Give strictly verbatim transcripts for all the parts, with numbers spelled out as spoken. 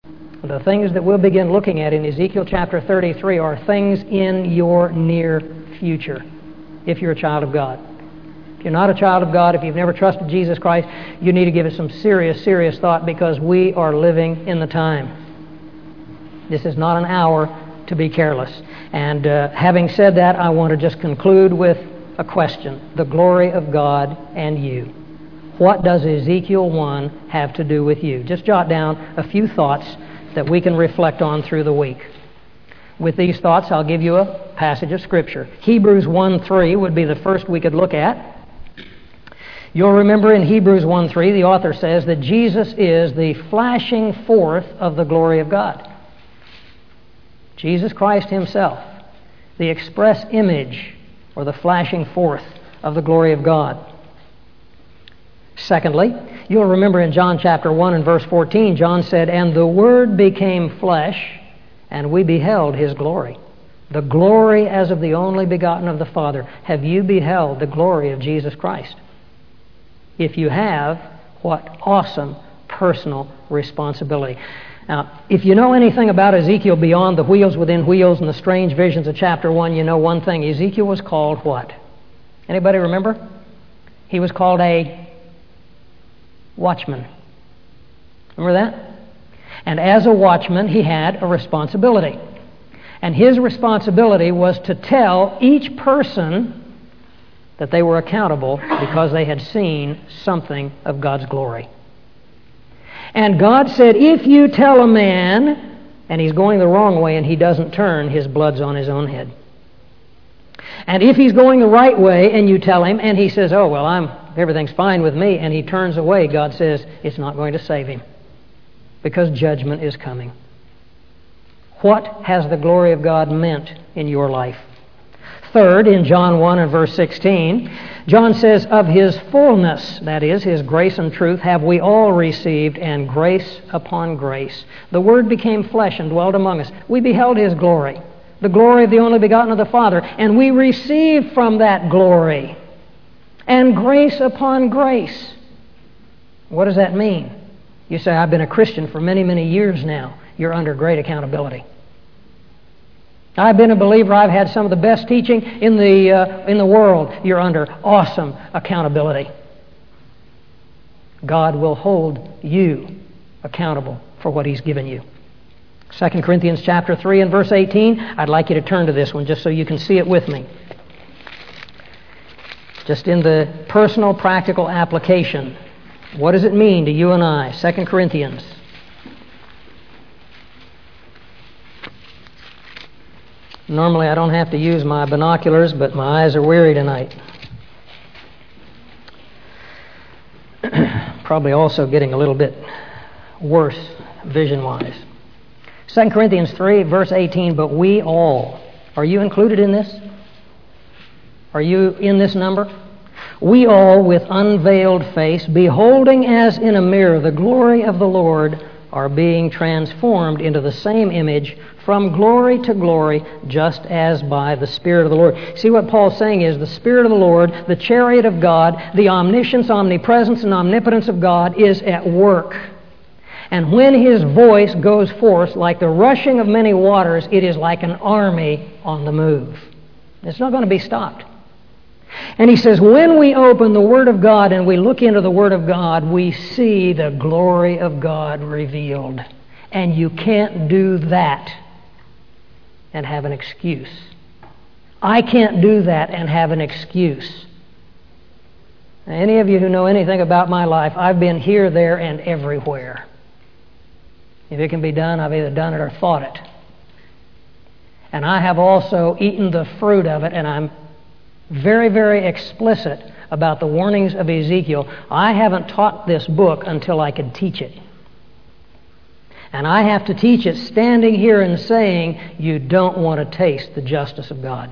The things that we'll begin looking at in Ezekiel chapter thirty-three are things in your near future, if you're a child of God. If you're not a child of God, if you've never trusted Jesus Christ, you need to give it some serious, serious thought, because we are living in the time. This is not an hour to be careless. And uh, having said that, I want to just conclude with a question. The glory of God and you. What does Ezekiel one have to do with you? Just jot down a few thoughts that we can reflect on through the week. With these thoughts, I'll give you a passage of Scripture. Hebrews one three would be the first we could look at. You'll remember in Hebrews one three, the author says that Jesus is the flashing forth of the glory of God. Jesus Christ Himself, the express image or the flashing forth of the glory of God. Secondly, you'll remember in John chapter one and verse fourteen, John said, "And the Word became flesh, and we beheld His glory." The glory as of the only begotten of the Father. Have you beheld the glory of Jesus Christ? If you have, what awesome personal responsibility. Now, if you know anything about Ezekiel beyond the wheels within wheels and the strange visions of chapter one, you know one thing. Ezekiel was called what? Anybody remember? He was called a watchman. Remember that? And as a watchman, he had a responsibility. And his responsibility was to tell each person that they were accountable because they had seen something of God's glory. And God said, if you tell a man, and he's going the wrong way and he doesn't turn, his blood's on his own head. And if he's going the right way and you tell him, and he says, oh, well, I'm everything's fine with me, and he turns away, God says it's not going to save him because judgment is coming. What has the glory of God meant in your life? Third, in John one and verse sixteen, John says, of His fullness, that is, His grace and truth, have we all received, and grace upon grace. The Word became flesh and dwelt among us. We beheld His glory, the glory of the only begotten of the Father, and we received from that glory, and grace upon grace. What does that mean? You say, I've been a Christian for many, many years now. You're under great accountability. I've been a believer. I've had some of the best teaching in the uh, in the world. You're under awesome accountability. God will hold you accountable for what He's given you. Second Corinthians chapter three and verse eighteen. I'd like you to turn to this one just so you can see it with me. Just in the personal, practical application. What does it mean to you and I? Second Corinthians. Normally I don't have to use my binoculars, but my eyes are weary tonight. Probably also getting a little bit worse vision-wise. Second Corinthians three, verse eighteen, but we all. Are you included in this? Are you in this number? We all, with unveiled face, beholding as in a mirror the glory of the Lord, are being transformed into the same image from glory to glory, just as by the Spirit of the Lord. See, what Paul's saying is the Spirit of the Lord, the chariot of God, the omniscience, omnipresence, and omnipotence of God is at work. And when His voice goes forth like the rushing of many waters, it is like an army on the move. It's not going to be stopped. And he says, when we open the Word of God and we look into the Word of God, we see the glory of God revealed. And you can't do that and have an excuse. I can't do that and have an excuse. Now, any of you who know anything about my life, I've been here, there, and everywhere. If it can be done, I've either done it or thought it. And I have also eaten the fruit of it, and I'm very, very explicit about the warnings of Ezekiel. I haven't taught this book until I could teach it. And I have to teach it standing here and saying, you don't want to taste the justice of God.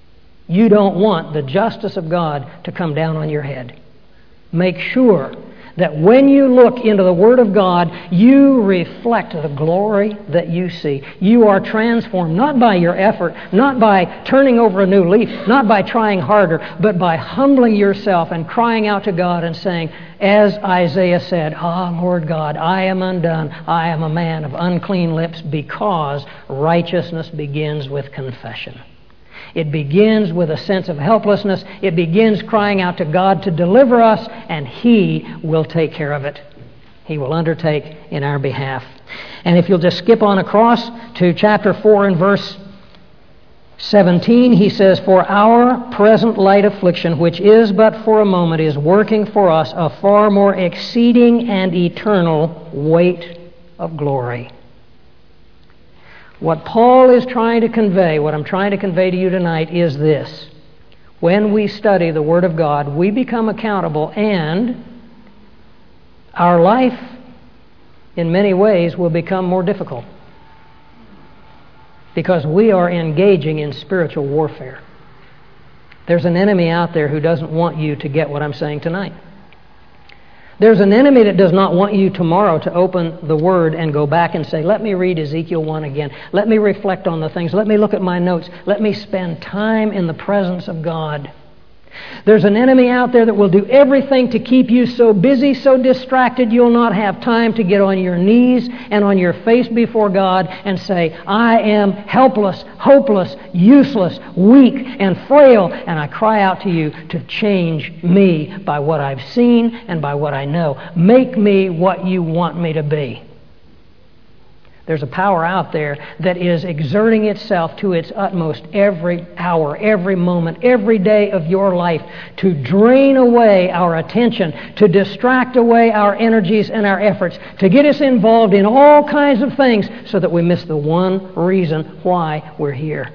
You don't want the justice of God to come down on your head. Make sure that when you look into the Word of God, you reflect the glory that you see. You are transformed, not by your effort, not by turning over a new leaf, not by trying harder, but by humbling yourself and crying out to God and saying, as Isaiah said, "Ah, Lord God, I am undone. I am a man of unclean lips," because righteousness begins with confession. It begins with a sense of helplessness. It begins crying out to God to deliver us, and He will take care of it. He will undertake in our behalf. And if you'll just skip on across to chapter four and verse seventeen, he says, "For our present light affliction, which is but for a moment, is working for us a far more exceeding and eternal weight of glory." What Paul is trying to convey, what I'm trying to convey to you tonight is this. When we study the Word of God, we become accountable, and our life, in many ways, will become more difficult because we are engaging in spiritual warfare. There's an enemy out there who doesn't want you to get what I'm saying tonight. There's an enemy that does not want you tomorrow to open the Word and go back and say, let me read Ezekiel one again. Let me reflect on the things. Let me look at my notes. Let me spend time in the presence of God. There's an enemy out there that will do everything to keep you so busy, so distracted, you'll not have time to get on your knees and on your face before God and say, I am helpless, hopeless, useless, weak, and frail, and I cry out to you to change me by what I've seen and by what I know. Make me what you want me to be. There's a power out there that is exerting itself to its utmost every hour, every moment, every day of your life to drain away our attention, to distract away our energies and our efforts, to get us involved in all kinds of things so that we miss the one reason why we're here.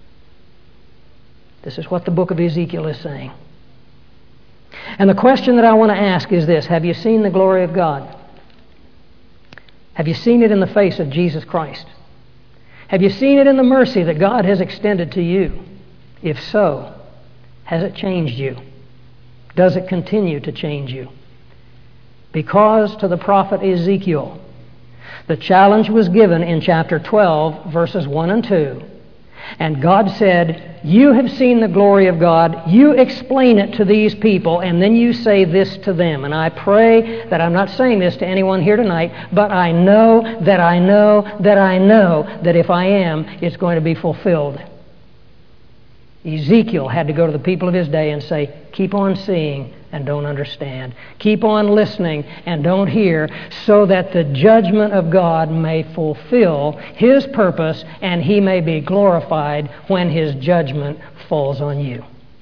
This is what the book of Ezekiel is saying. And the question that I want to ask is this: have you seen the glory of God? Have you seen it in the face of Jesus Christ? Have you seen it in the mercy that God has extended to you? If so, has it changed you? Does it continue to change you? Because to the prophet Ezekiel, the challenge was given in chapter twelve, verses one and two. And God said, you have seen the glory of God. You explain it to these people, and then you say this to them. And I pray that I'm not saying this to anyone here tonight, but I know that I know that I know that if I am, it's going to be fulfilled. Ezekiel had to go to the people of his day and say, keep on seeing and don't understand. Keep on listening and don't hear, so that the judgment of God may fulfill His purpose and He may be glorified when His judgment falls on you.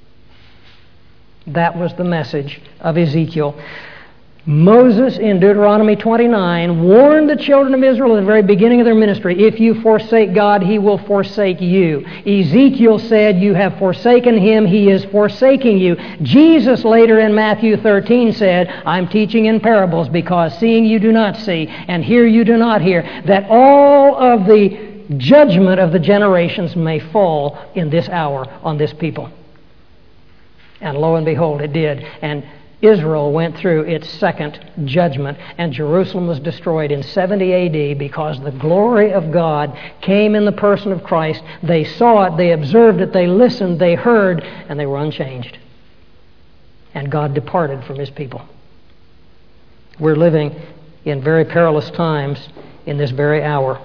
That was the message of Ezekiel. Moses in Deuteronomy twenty-nine warned the children of Israel at the very beginning of their ministry, if you forsake God, He will forsake you. Ezekiel said, you have forsaken Him, He is forsaking you. Jesus later in Matthew thirteen said, I'm teaching in parables because seeing you do not see and hear you do not hear, that all of the judgment of the generations may fall in this hour on this people. And lo and behold, it did. And Israel went through its second judgment, and Jerusalem was destroyed in seventy A D because the glory of God came in the person of Christ. They saw it, they observed it, they listened, they heard, and they were unchanged. And God departed from His people. We're living in very perilous times in this very hour.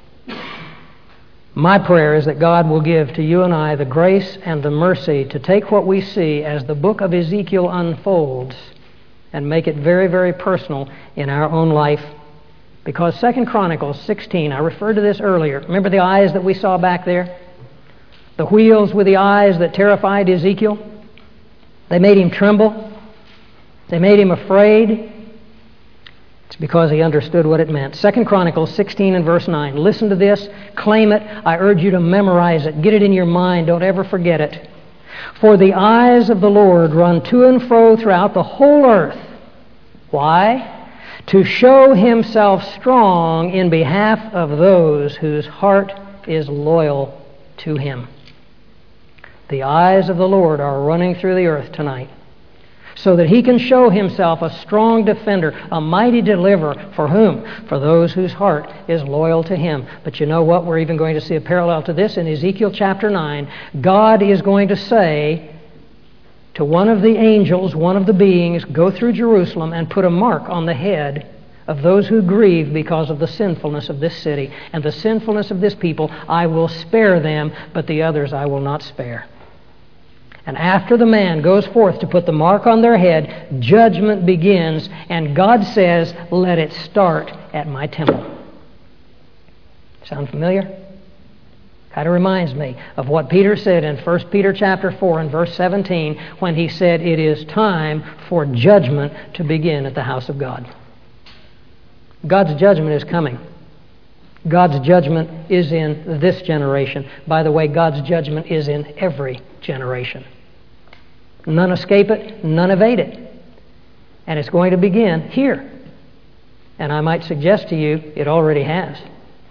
My prayer is that God will give to you and I the grace and the mercy to take what we see as the book of Ezekiel unfolds and make it very, very personal in our own life. Because Second Chronicles sixteen, I referred to this earlier. Remember the eyes that we saw back there? The wheels with the eyes that terrified Ezekiel? They made him tremble. They made him afraid. It's because he understood what it meant. Second Chronicles sixteen and verse nine. Listen to this. Claim it. I urge you to memorize it. Get it in your mind. Don't ever forget it. For the eyes of the Lord run to and fro throughout the whole earth. Why? To show Himself strong in behalf of those whose heart is loyal to Him. The eyes of the Lord are running through the earth tonight, so that he can show himself a strong defender, a mighty deliverer. For whom? For those whose heart is loyal to him. But you know what? We're even going to see a parallel to this in Ezekiel chapter nine. God is going to say to one of the angels, one of the beings, go through Jerusalem and put a mark on the head of those who grieve because of the sinfulness of this city and the sinfulness of this people. I will spare them, but the others I will not spare. And after the man goes forth to put the mark on their head, judgment begins, and God says, let it start at my temple. Sound familiar? Kind of reminds me of what Peter said in First Peter chapter four and verse seventeen when he said, it is time for judgment to begin at the house of God. God's judgment is coming. God's judgment is in this generation. By the way, God's judgment is in every generation. None escape it, none evade it. And it's going to begin here. And I might suggest to you, it already has.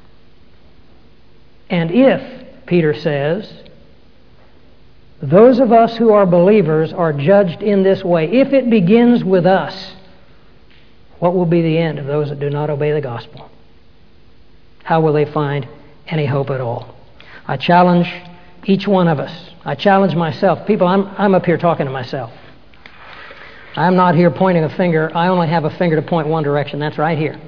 And if, Peter says, those of us who are believers are judged in this way, if it begins with us, what will be the end of those that do not obey the gospel? How will they find any hope at all? I challenge each one of us. I challenge myself. People, I'm, I'm up here talking to myself. I'm not here pointing a finger. I only have a finger to point one direction. That's right here.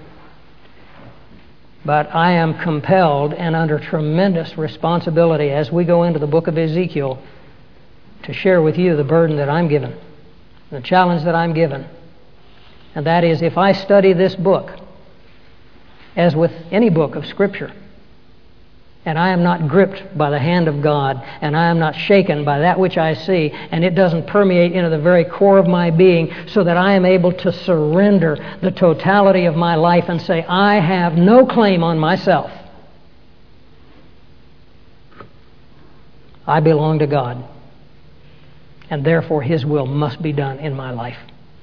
But I am compelled and under tremendous responsibility as we go into the book of Ezekiel to share with you the burden that I'm given, the challenge that I'm given. And that is, if I study this book, as with any book of Scripture, and I am not gripped by the hand of God, and I am not shaken by that which I see, and it doesn't permeate into the very core of my being, so that I am able to surrender the totality of my life and say, I have no claim on myself. I belong to God, and therefore His will must be done in my life.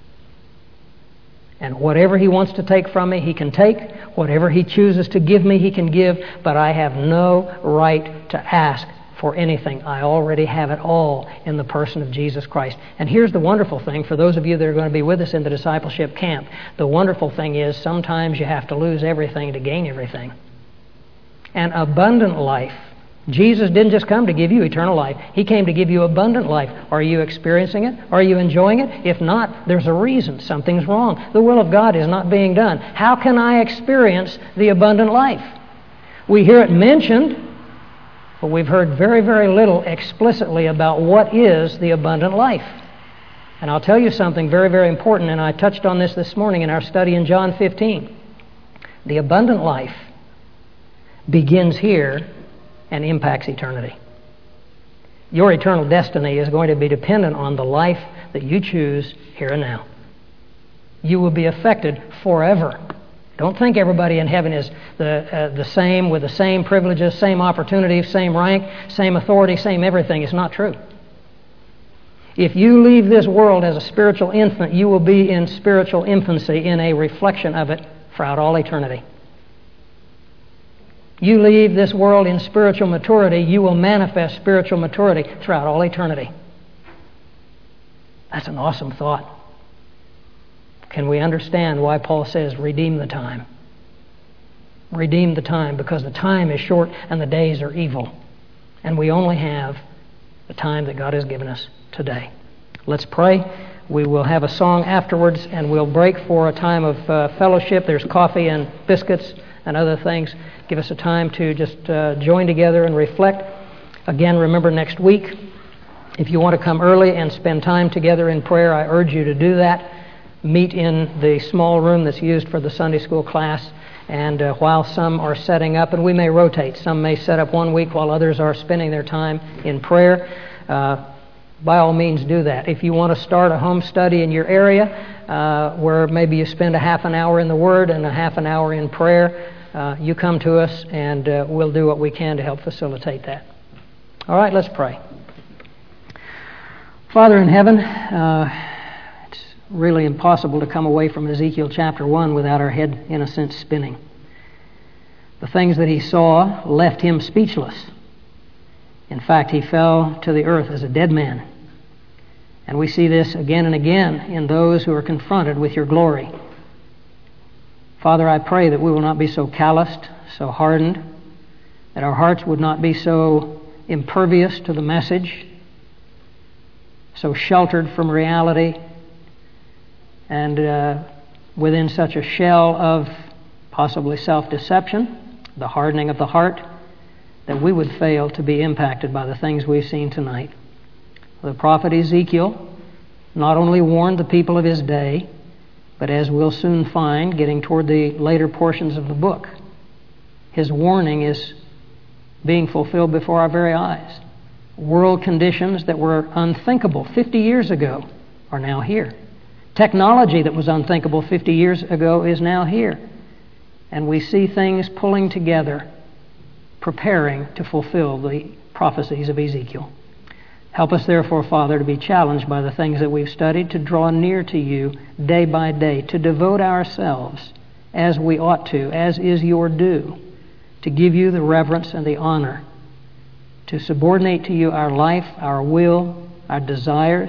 And whatever He wants to take from me, He can take. Whatever He chooses to give me, He can give. But I have no right to ask for anything. I already have it all in the person of Jesus Christ. And here's the wonderful thing for those of you that are going to be with us in the discipleship camp. The wonderful thing is sometimes you have to lose everything to gain everything. An abundant life. Jesus didn't just come to give you eternal life. He came to give you abundant life. Are you experiencing it? Are you enjoying it? If not, there's a reason. Something's wrong. The will of God is not being done. How can I experience the abundant life? We hear it mentioned, but we've heard very, very little explicitly about what is the abundant life. And I'll tell you something very, very important, and I touched on this this morning in our study in John fifteen. The abundant life begins here and impacts eternity. Your eternal destiny is going to be dependent on the life that you choose here and now. You will be affected forever. Don't think everybody in heaven is the uh, the same, with the same privileges, same opportunities, same rank, same authority, same everything. It's not true. If you leave this world as a spiritual infant, you will be in spiritual infancy, in a reflection of it throughout all eternity. You leave this world in spiritual maturity, you will manifest spiritual maturity throughout all eternity. That's an awesome thought. Can we understand why Paul says, redeem the time? Redeem the time, because the time is short and the days are evil. And we only have the time that God has given us today. Let's pray. We will have a song afterwards, and we'll break for a time of uh, fellowship. There's coffee and biscuits and other things. Give us a time to just uh, join together and reflect. Again, remember next week, if you want to come early and spend time together in prayer, I urge you to do that. Meet in the small room that's used for the Sunday school class. And uh, while some are setting up, and we may rotate, some may set up one week while others are spending their time in prayer. Uh, by all means, do that. If you want to start a home study in your area, uh, where maybe you spend a half an hour in the Word and a half an hour in prayer, Uh, you come to us, and uh, we'll do what we can to help facilitate that. All right, let's pray. Father in heaven, uh, it's really impossible to come away from Ezekiel chapter one without our head, in a sense, spinning. The things that he saw left him speechless. In fact, he fell to the earth as a dead man. And we see this again and again in those who are confronted with your glory. Father, I pray that we will not be so calloused, so hardened, that our hearts would not be so impervious to the message, so sheltered from reality, and uh, within such a shell of possibly self-deception, the hardening of the heart, that we would fail to be impacted by the things we've seen tonight. The prophet Ezekiel not only warned the people of his day, but as we'll soon find, getting toward the later portions of the book, his warning is being fulfilled before our very eyes. World conditions that were unthinkable fifty years ago are now here. Technology that was unthinkable fifty years ago is now here. And we see things pulling together, preparing to fulfill the prophecies of Ezekiel. Help us, therefore, Father, to be challenged by the things that we've studied, to draw near to you day by day, to devote ourselves as we ought to, as is your due, to give you the reverence and the honor, to subordinate to you our life, our will, our desires,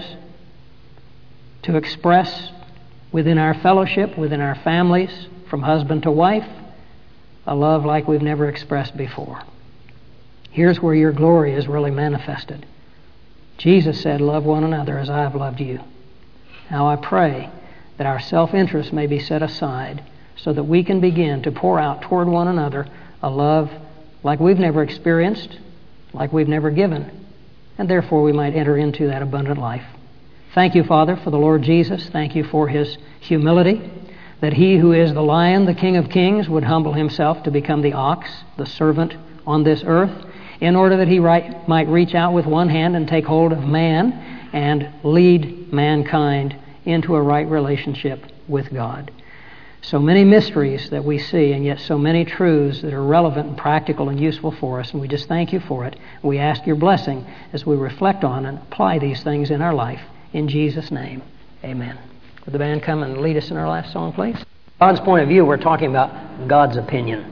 to express within our fellowship, within our families, from husband to wife, a love like we've never expressed before. Here's where your glory is really manifested. Jesus said, love one another as I have loved you. Now I pray that our self-interest may be set aside so that we can begin to pour out toward one another a love like we've never experienced, like we've never given, and therefore we might enter into that abundant life. Thank you, Father, for the Lord Jesus. Thank you for his humility, that he who is the lion, the King of kings, would humble himself to become the ox, the servant on this earth, in order that he right, might reach out with one hand and take hold of man and lead mankind into a right relationship with God. So many mysteries that we see, and yet so many truths that are relevant and practical and useful for us, and we just thank you for it. We ask your blessing as we reflect on and apply these things in our life. In Jesus' name, amen. Would the band come and lead us in our last song, please? God's point of view, we're talking about God's opinion.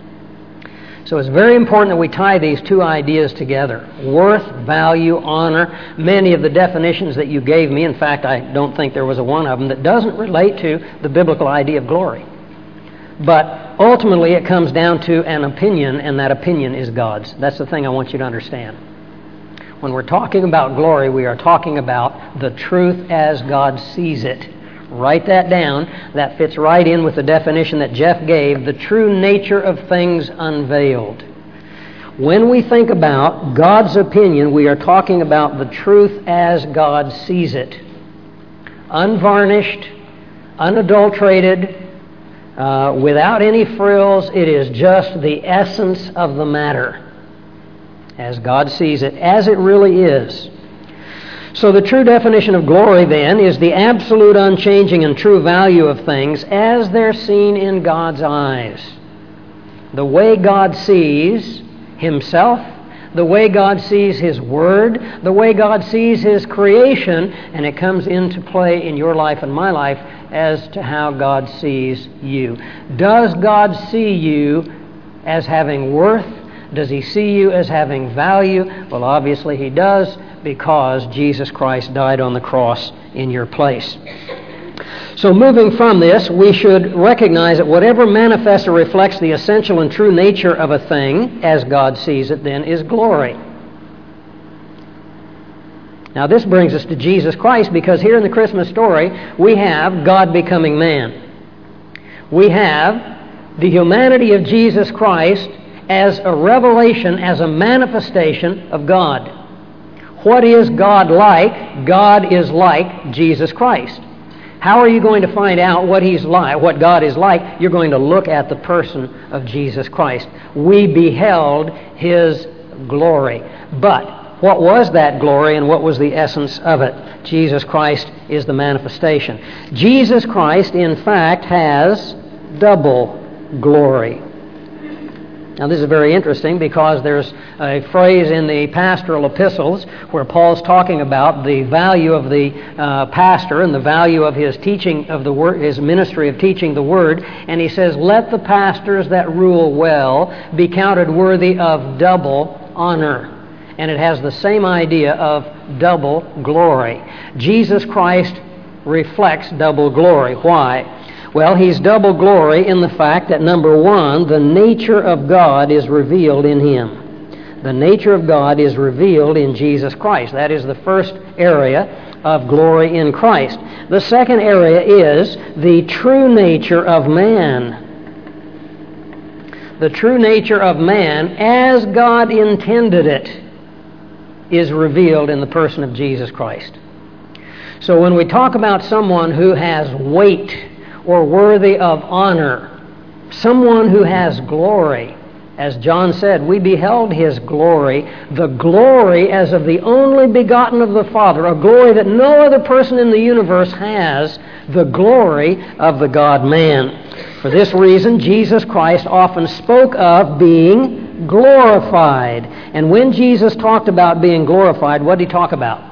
So it's very important that we tie these two ideas together. Worth, value, honor. Many of the definitions that you gave me, in fact, I don't think there was a one of them that doesn't relate to the biblical idea of glory. But ultimately it comes down to an opinion, and that opinion is God's. That's the thing I want you to understand. When we're talking about glory, we are talking about the truth as God sees it. Write that down. That fits right in with the definition that Jeff gave, the true nature of things unveiled. When we think about God's opinion, we are talking about the truth as God sees it. Unvarnished, unadulterated, uh, without any frills. It is just the essence of the matter as God sees it, as it really is. So the true definition of glory, then, is the absolute unchanging and true value of things as they're seen in God's eyes. The way God sees himself, the way God sees his word, the way God sees his creation, and it comes into play in your life and my life as to how God sees you. Does God see you as having worth? Does he see you as having value? Well, obviously he does, because Jesus Christ died on the cross in your place. So moving from this, we should recognize that whatever manifests or reflects the essential and true nature of a thing, as God sees it, then is glory. Now this brings us to Jesus Christ, because here in the Christmas story, we have God becoming man. We have the humanity of Jesus Christ as a revelation, as a manifestation of God. What is God like? God is like Jesus Christ. How are you going to find out what He's like, what God is like? You're going to look at the person of Jesus Christ. We beheld His glory. But what was that glory and what was the essence of it? Jesus Christ is the manifestation. Jesus Christ, in fact, has double glory. Now this is very interesting, because there's a phrase in the pastoral epistles where Paul's talking about the value of the uh, pastor and the value of his teaching of the word, his ministry of teaching the word, and he says, "Let the pastors that rule well be counted worthy of double honor." and it has the same idea of double glory. Jesus Christ reflects double glory. Why? Well, He's double glory in the fact that, number one, the nature of God is revealed in Him. The nature of God is revealed in Jesus Christ. That is the first area of glory in Christ. The second area is the true nature of man. The true nature of man, as God intended it, is revealed in the person of Jesus Christ. So when we talk about someone who has weight or worthy of honor, someone who has glory, as John said, we beheld His glory, the glory as of the only begotten of the Father, a glory that no other person in the universe has, the glory of the God-man. For this reason, Jesus Christ often spoke of being glorified. And when Jesus talked about being glorified, what did He talk about?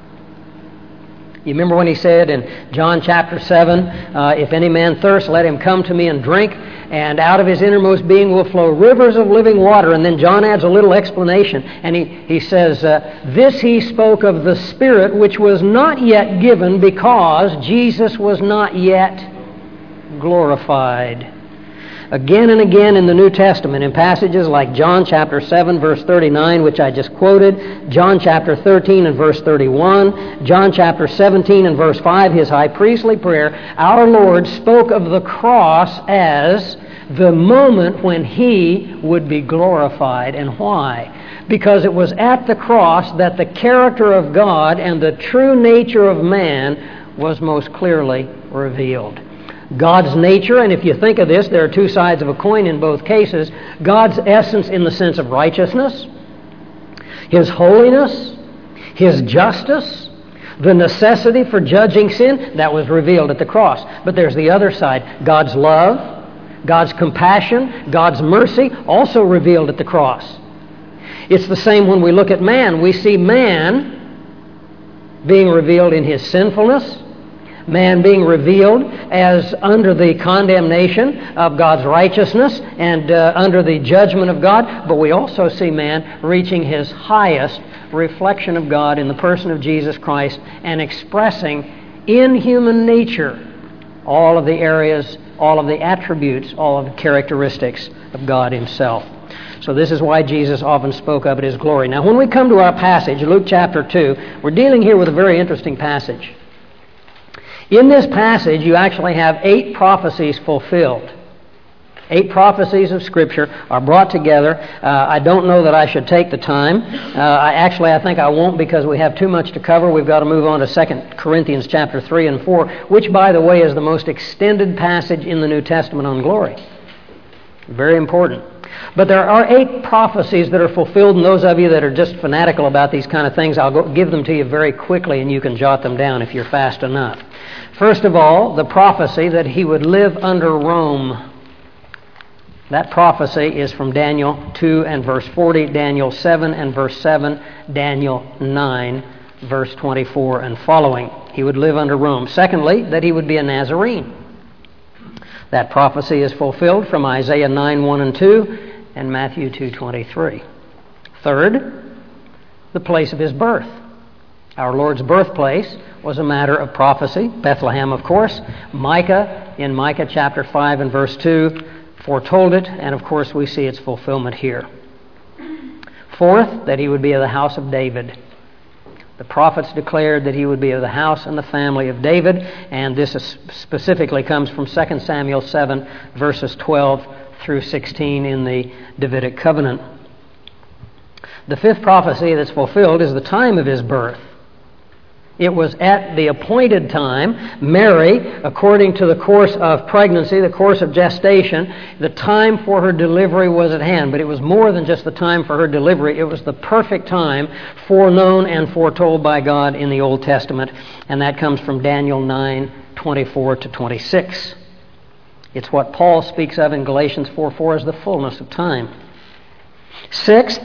You remember when He said in John chapter seven, uh, if any man thirst, let him come to me and drink, and out of his innermost being will flow rivers of living water. And then John adds a little explanation, and he, he says, uh, this He spoke of the Spirit which was not yet given because Jesus was not yet glorified. Again and again in the New Testament, in passages like John chapter seven, verse thirty-nine, which I just quoted, John chapter thirteen and verse thirty-one, John chapter seventeen and verse five, His high priestly prayer, our Lord spoke of the cross as the moment when He would be glorified. And why? Because it was at the cross that the character of God and the true nature of man was most clearly revealed. God's nature, and if you think of this, there are two sides of a coin in both cases. God's essence in the sense of righteousness, His holiness, His justice, the necessity for judging sin, that was revealed at the cross. But there's the other side, God's love, God's compassion, God's mercy, also revealed at the cross. It's the same when we look at man. We see man being revealed in his sinfulness, man being revealed as under the condemnation of God's righteousness and uh, under the judgment of God, but we also see man reaching his highest reflection of God in the person of Jesus Christ and expressing in human nature all of the areas, all of the attributes, all of the characteristics of God Himself. So this is why Jesus often spoke of it as glory. Now when we come to our passage, Luke chapter two, we're dealing here with a very interesting passage. In this passage, you actually have eight prophecies fulfilled. Eight prophecies of Scripture are brought together. Uh, I don't know that I should take the time. Uh, I actually, I think I won't because we have too much to cover. We've got to move on to Second Corinthians chapter three and four, which, by the way, is the most extended passage in the New Testament on glory. Very important. But there are eight prophecies that are fulfilled, and those of you that are just fanatical about these kind of things, I'll go give them to you very quickly, and you can jot them down if you're fast enough. First of all, the prophecy that He would live under Rome. That prophecy is from Daniel two and verse forty, Daniel seven and verse seven, Daniel nine, verse twenty-four and following. He would live under Rome. Secondly, that he would be a Nazarene. That prophecy is fulfilled from Isaiah nine, one and two and Matthew two, twenty-three. Third, the place of His birth. Our Lord's birthplace was a matter of prophecy. Bethlehem, of course. Micah, in Micah chapter five and verse two, foretold it, and of course we see its fulfillment here. Fourth, that He would be of the house of David. The prophets declared that He would be of the house and the family of David, and this is specifically comes from Second Samuel seven, verses twelve through sixteen in the Davidic covenant. The fifth prophecy that's fulfilled is the time of His birth. It was at the appointed time. Mary, according to the course of pregnancy, the course of gestation, the time for her delivery was at hand. But it was more than just the time for her delivery. It was the perfect time foreknown and foretold by God in the Old Testament. And that comes from Daniel nine, twenty-four to twenty-six. It's what Paul speaks of in Galatians four four as the fullness of time. Sixth,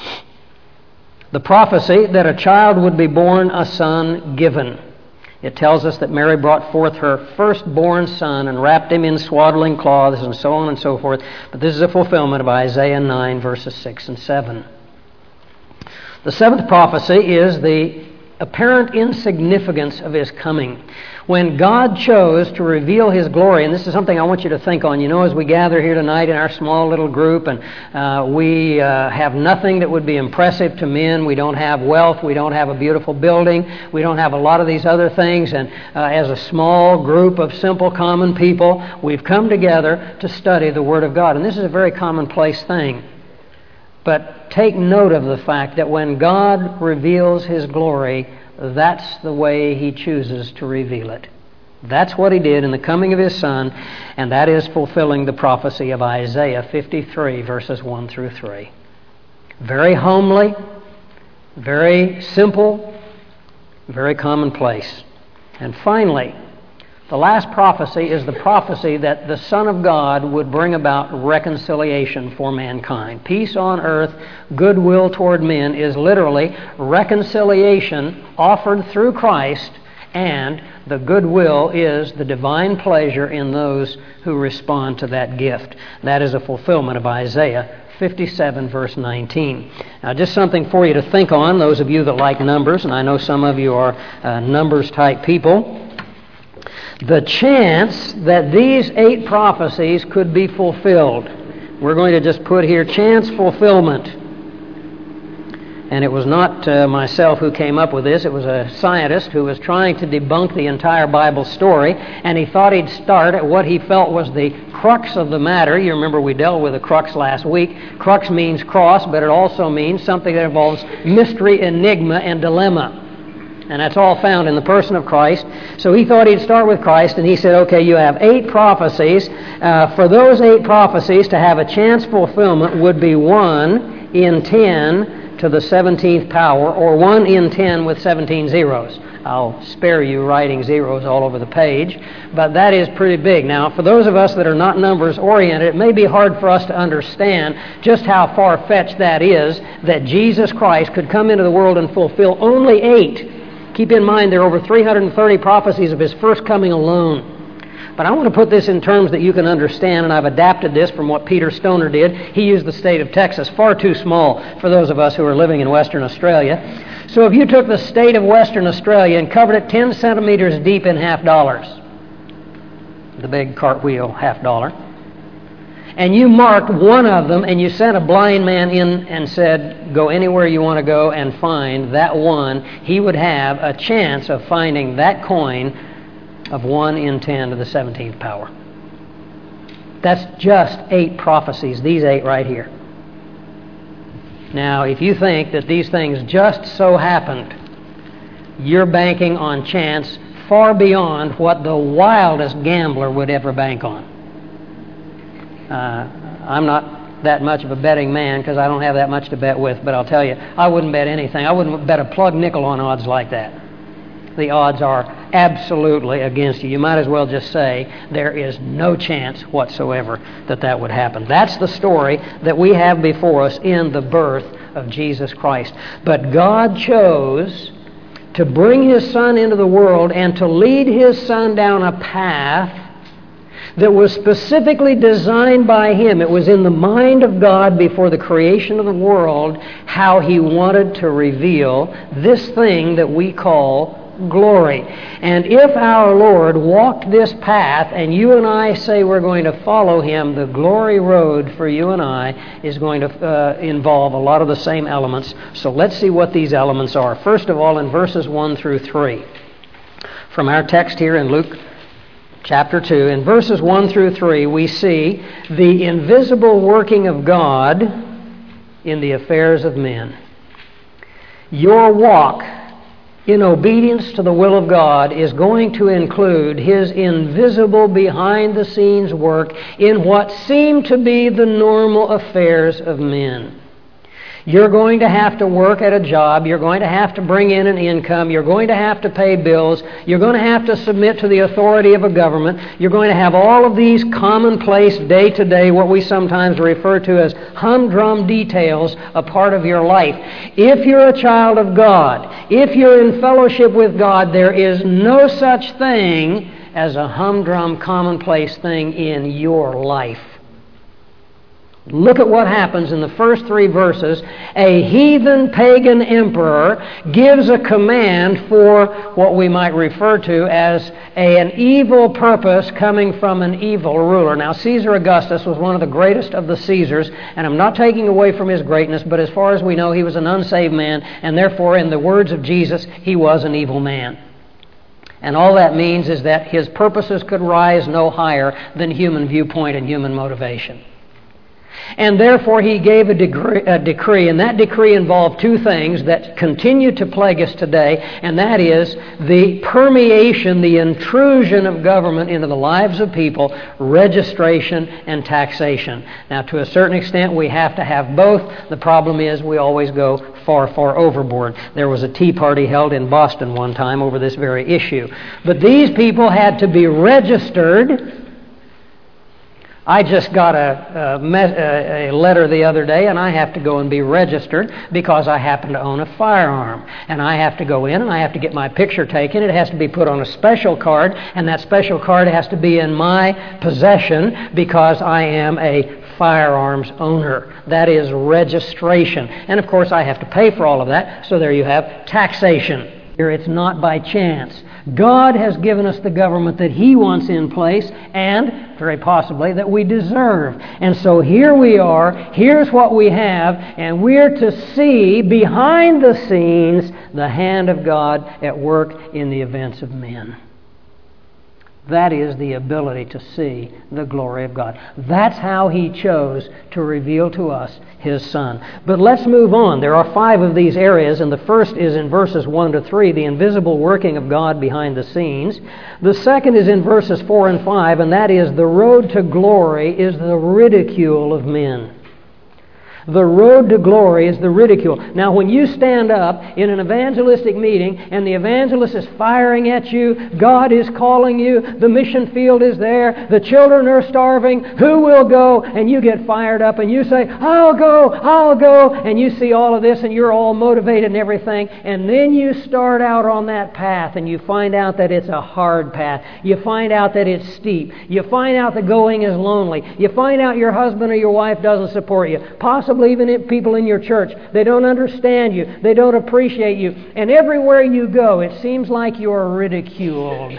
the prophecy that a child would be born, a son given. It tells us that Mary brought forth her firstborn son and wrapped him in swaddling cloths and so on and so forth. But this is a fulfillment of Isaiah nine, verses six and seven. The seventh prophecy is the apparent insignificance of His coming. When God chose to reveal His glory, and this is something I want you to think on. You know, as we gather here tonight in our small little group, and uh, we uh, have nothing that would be impressive to men. We don't have wealth. We don't have a beautiful building. We don't have a lot of these other things. And uh, as a small group of simple, common people, we've come together to study the Word of God. And this is a very commonplace thing. But take note of the fact that when God reveals His glory, that's the way He chooses to reveal it. That's what He did in the coming of His Son, and that is fulfilling the prophecy of Isaiah fifty-three, verses one through three. Very homely, very simple, very commonplace. And finally, the last prophecy is the prophecy that the Son of God would bring about reconciliation for mankind. Peace on earth, goodwill toward men is literally reconciliation offered through Christ, and the goodwill is the divine pleasure in those who respond to that gift. That is a fulfillment of Isaiah fifty-seven, verse nineteen. Now, just something for you to think on, those of you that like numbers, and I know some of you are uh, numbers-type people. The chance that these eight prophecies could be fulfilled. We're going to just put here chance fulfillment. And it was not uh, myself who came up with this. It was a scientist who was trying to debunk the entire Bible story, and he thought he'd start at what he felt was the crux of the matter. You remember we dealt with a crux last week. Crux means cross, but it also means something that involves mystery, enigma, and dilemma. And that's all found in the person of Christ. So he thought he'd start with Christ, and he said, okay, you have eight prophecies. Uh, for those eight prophecies to have a chance fulfillment would be one in ten to the seventeenth power, or one in ten with seventeen zeros. I'll spare you writing zeros all over the page, but that is pretty big. Now, for those of us that are not numbers oriented, it may be hard for us to understand just how far-fetched that is, that Jesus Christ could come into the world and fulfill only eight. Keep in mind there are over three hundred thirty prophecies of His first coming alone. But I want to put this in terms that you can understand, and I've adapted this from what Peter Stoner did. He used the state of Texas, far too small for those of us who are living in Western Australia. So if you took the state of Western Australia and covered it ten centimeters deep in half dollars, the big cartwheel half dollar, and you marked one of them and you sent a blind man in and said, go anywhere you want to go and find that one, he would have a chance of finding that coin of one in ten to the seventeenth power. That's just eight prophecies, these eight right here. Now, if you think that these things just so happened, you're banking on chance far beyond what the wildest gambler would ever bank on. Uh, I'm not that much of a betting man because I don't have that much to bet with, but I'll tell you, I wouldn't bet anything. I wouldn't bet a plug nickel on odds like that. The odds are absolutely against you. You might as well just say there is no chance whatsoever that that would happen. That's the story that we have before us in the birth of Jesus Christ. But God chose to bring His Son into the world and to lead His Son down a path that was specifically designed by Him. It was in the mind of God before the creation of the world how He wanted to reveal this thing that we call glory. And if our Lord walked this path and you and I say we're going to follow Him, the glory road for you and I is going to uh, involve a lot of the same elements. So let's see what these elements are. First of all, in verses one through three. From our text here in Luke chapter two, in verses one through three, we see the invisible working of God in the affairs of men. Your walk in obedience to the will of God is going to include His invisible behind-the-scenes work in what seem to be the normal affairs of men. You're going to have to work at a job. You're going to have to bring in an income. You're going to have to pay bills. You're going to have to submit to the authority of a government. You're going to have all of these commonplace, day-to-day, what we sometimes refer to as humdrum details, a part of your life. If you're a child of God, if you're in fellowship with God, there is no such thing as a humdrum, commonplace thing in your life. Look at what happens in the first three verses. A heathen pagan emperor gives a command for what we might refer to as a, an evil purpose coming from an evil ruler. Now, Caesar Augustus was one of the greatest of the Caesars, and I'm not taking away from his greatness, but as far as we know, he was an unsaved man, and therefore, in the words of Jesus, he was an evil man. And all that means is that his purposes could rise no higher than human viewpoint and human motivation. And therefore he gave a, degree, a decree, and that decree involved two things that continue to plague us today, and that is the permeation, the intrusion of government into the lives of people, registration and taxation. Now, to a certain extent, we have to have both. The problem is we always go far, far overboard. There was a tea party held in Boston one time over this very issue. But these people had to be registered. I just got a, a, a letter the other day, and I have to go and be registered because I happen to own a firearm. And I have to go in, and I have to get my picture taken. It has to be put on a special card, and that special card has to be in my possession because I am a firearms owner. That is registration. And, of course, I have to pay for all of that, so there you have taxation. Here it's not by chance. God has given us the government that He wants in place, and very possibly that we deserve. And so here we are, here's what we have, and we're to see behind the scenes the hand of God at work in the events of men. That is the ability to see the glory of God. That's how He chose to reveal to us His Son. But let's move on. There are five of these areas, and the first is in verses one to three, the invisible working of God behind the scenes. The second is in verses four and five, and that is the road to glory is the ridicule of men. The road to glory is the ridicule. Now, when you stand up in an evangelistic meeting and the evangelist is firing at you, God is calling you, the mission field is there, the children are starving, who will go? And you get fired up and you say, I'll go, I'll go, and you see all of this and you're all motivated and everything, and then you start out on that path and you find out that it's a hard path. You find out that it's steep. You find out the going is lonely. You find out your husband or your wife doesn't support you. Possibly even if people in your church, they don't understand you, they don't appreciate you, and everywhere you go it seems like you're ridiculed.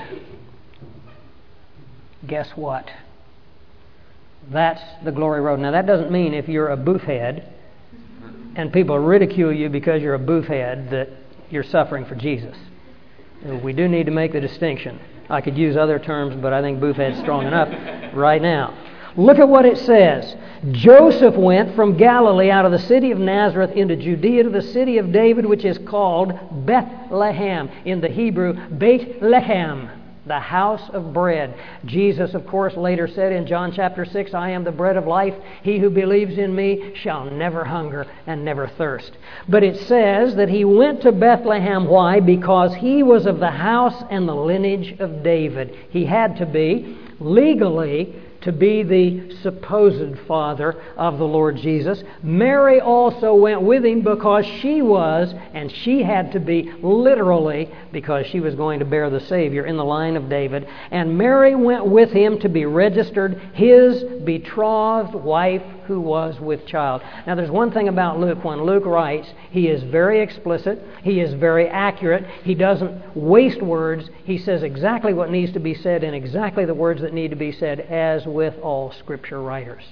Guess what? That's the glory road. Now, that doesn't mean if you're a boothhead and people ridicule you because you're a boothhead that you're suffering for Jesus. We do need to make the distinction. I could use other terms, but I think boothhead's strong enough right now. Look at what it says. Joseph went from Galilee out of the city of Nazareth into Judea to the city of David, which is called Bethlehem. In the Hebrew, Beit Lehem, the house of bread. Jesus, of course, later said in John chapter six, I am the bread of life. He who believes in me shall never hunger and never thirst. But it says that he went to Bethlehem. Why? Because he was of the house and the lineage of David. He had to be legally to be the supposed father of the Lord Jesus. Mary also went with him because she was, and she had to be literally, because she was going to bear the Savior in the line of David. And Mary went with him to be registered his betrothed wife who was with child. Now, there's one thing about Luke. When Luke writes, he is very explicit. He is very accurate. He doesn't waste words. He says exactly what needs to be said in exactly the words that need to be said, as with all Scripture writers.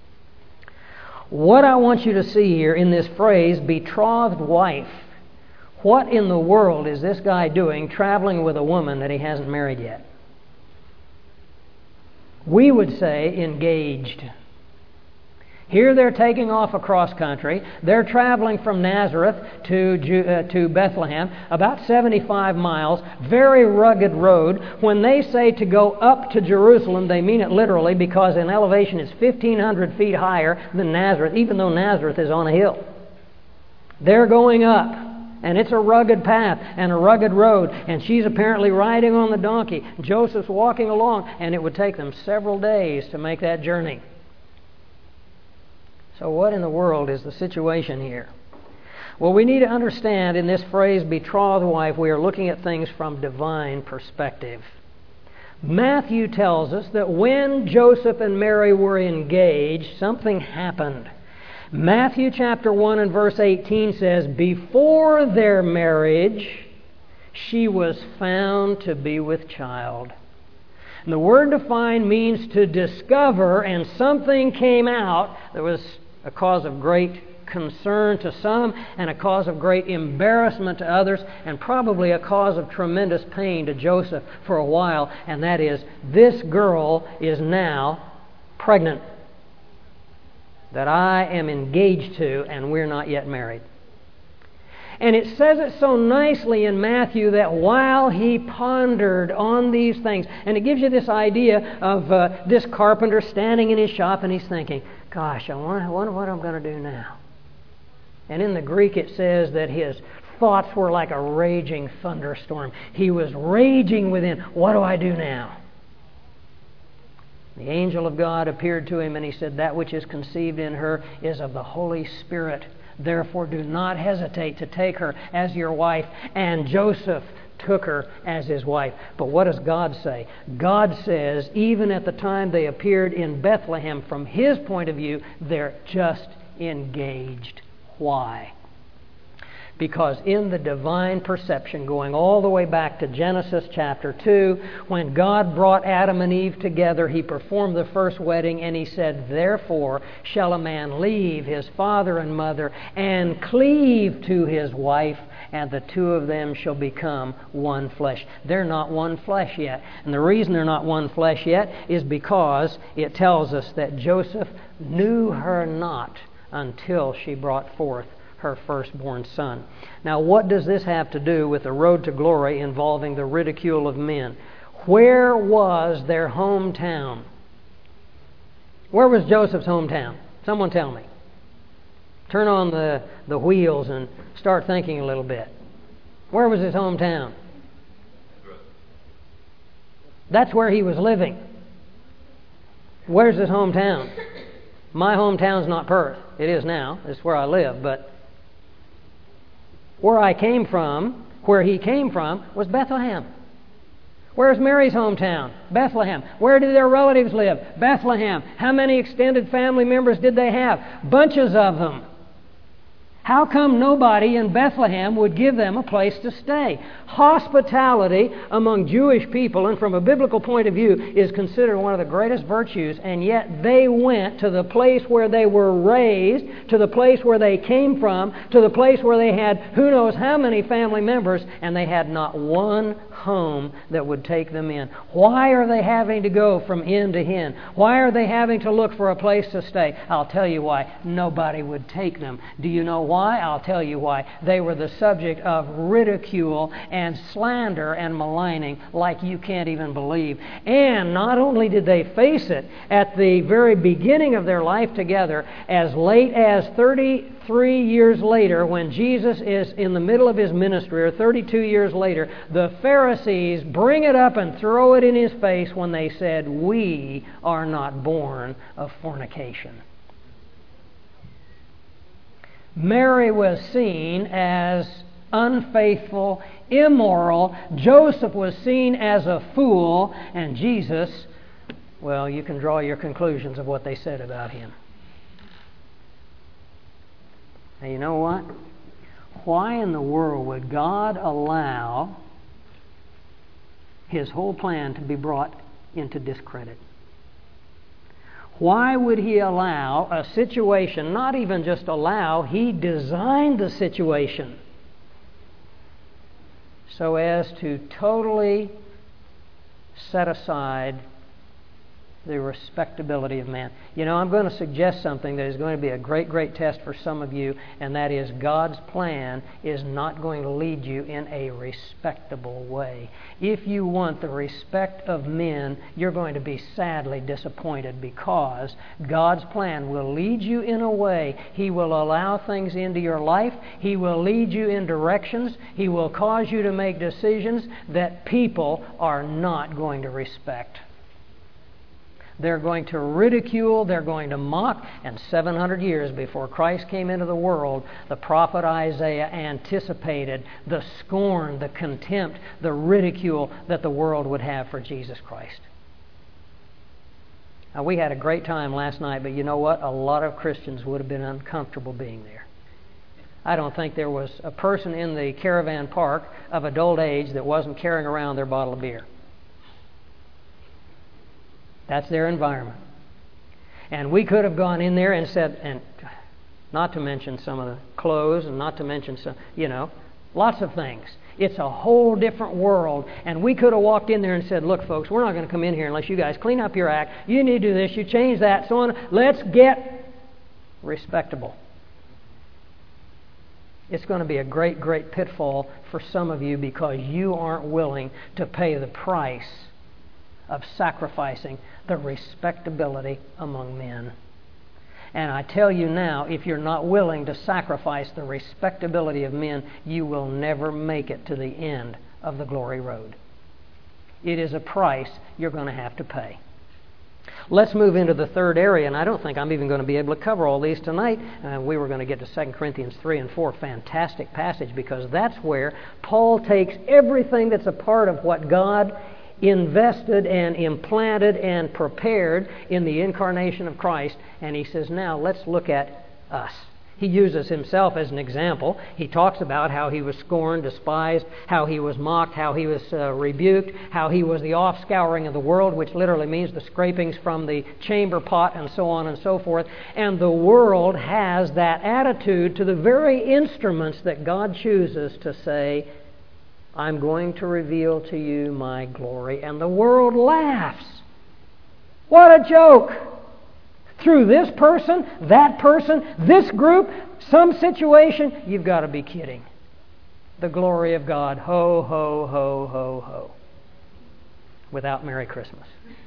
What I want you to see here in this phrase, betrothed wife, what in the world is this guy doing traveling with a woman that he hasn't married yet? We would say engaged. Here they're taking off across country. They're traveling from Nazareth to Ju- uh, to Bethlehem, about seventy-five miles, very rugged road. When they say to go up to Jerusalem, they mean it literally, because in elevation it's fifteen hundred feet higher than Nazareth, even though Nazareth is on a hill. They're going up, and it's a rugged path and a rugged road, and she's apparently riding on the donkey. Joseph's walking along, and it would take them several days to make that journey. So what in the world is the situation here? Well, we need to understand in this phrase, betrothed wife, we are looking at things from divine perspective. Matthew tells us that when Joseph and Mary were engaged, something happened. Matthew chapter one and verse eighteen says, before their marriage, she was found to be with child. And the word to find means to discover, and something came out that was a cause of great concern to some and a cause of great embarrassment to others, and probably a cause of tremendous pain to Joseph for a while, and that is, this girl is now pregnant that I am engaged to, and we're not yet married. And it says it so nicely in Matthew that while he pondered on these things, and it gives you this idea of uh, this carpenter standing in his shop and he's thinking, gosh, I wonder, I wonder what I'm going to do now. And in the Greek it says that his thoughts were like a raging thunderstorm. He was raging within, what do I do now? The angel of God appeared to him and he said, that which is conceived in her is of the Holy Spirit. Therefore do not hesitate to take her as your wife. And Joseph took her as his wife. But what does God say? God says, even at the time they appeared in Bethlehem, from his point of view, they're just engaged. Why? Because in the divine perception, going all the way back to Genesis chapter two, when God brought Adam and Eve together, He performed the first wedding, and He said, therefore shall a man leave his father and mother and cleave to his wife, and the two of them shall become one flesh. They're not one flesh yet. And the reason they're not one flesh yet is because it tells us that Joseph knew her not until she brought forth her firstborn son. Now, what does this have to do with the road to glory involving the ridicule of men? Where was their hometown? Where was Joseph's hometown? Someone tell me. Turn on the, the wheels and start thinking a little bit. Where was his hometown? That's where he was living. Where's his hometown? My hometown's not Perth. It is now. It's where I live. But where I came from, where he came from, was Bethlehem. Where's Mary's hometown? Bethlehem. Where did their relatives live? Bethlehem. How many extended family members did they have? Bunches of them. How come nobody in Bethlehem would give them a place to stay? Hospitality among Jewish people, and from a biblical point of view, is considered one of the greatest virtues, and yet they went to the place where they were raised, to the place where they came from, to the place where they had who knows how many family members, and they had not one home that would take them in. Why are they having to go from inn to inn? Why are they having to look for a place to stay? I'll tell you why. Nobody would take them. Do you know why? Why? I'll tell you why. They were the subject of ridicule and slander and maligning like you can't even believe. And not only did they face it at the very beginning of their life together, as late as thirty-three years later, when Jesus is in the middle of his ministry, or thirty-two years later, the Pharisees bring it up and throw it in his face when they said, "We are not born of fornication." Mary was seen as unfaithful, immoral. Joseph was seen as a fool. And Jesus, well, you can draw your conclusions of what they said about him. Now, you know what? Why in the world would God allow His whole plan to be brought into discredit? Why would He allow a situation, not even just allow, He designed the situation so as to totally set aside the respectability of man? You know, I'm going to suggest something that is going to be a great, great test for some of you, and that is God's plan is not going to lead you in a respectable way. If you want the respect of men, you're going to be sadly disappointed, because God's plan will lead you in a way. He will allow things into your life. He will lead you in directions. He will cause you to make decisions that people are not going to respect. They're going to ridicule, they're going to mock, and seven hundred years before Christ came into the world, the prophet Isaiah anticipated the scorn, the contempt, the ridicule that the world would have for Jesus Christ. Now, we had a great time last night, but you know what? A lot of Christians would have been uncomfortable being there. I don't think there was a person in the caravan park of adult age that wasn't carrying around their bottle of beer. That's their environment. And we could have gone in there and said, and not to mention some of the clothes, and not to mention some, you know, lots of things. It's a whole different world. And we could have walked in there and said, look, folks, we're not going to come in here unless you guys clean up your act. You need to do this, you change that, so on. Let's get respectable. It's going to be a great, great pitfall for some of you because you aren't willing to pay the price of sacrificing the respectability among men. And I tell you now, if you're not willing to sacrifice the respectability of men, you will never make it to the end of the glory road. It is a price you're going to have to pay. Let's move into the third area, and I don't think I'm even going to be able to cover all these tonight. Uh, we were going to get to Second Corinthians three and four, fantastic passage, because that's where Paul takes everything that's a part of what God invested and implanted and prepared in the incarnation of Christ, and he says, now let's look at us. He uses himself as an example. He talks about how he was scorned, despised, how he was mocked, how he was uh, rebuked, how he was the offscouring of the world, which literally means the scrapings from the chamber pot, and so on and so forth. And the world has that attitude to the very instruments that God chooses to say, I'm going to reveal to you my glory. And the world laughs. What a joke! Through this person, that person, this group, some situation, you've got to be kidding. The glory of God, ho, ho, ho, ho, ho. Without Merry Christmas.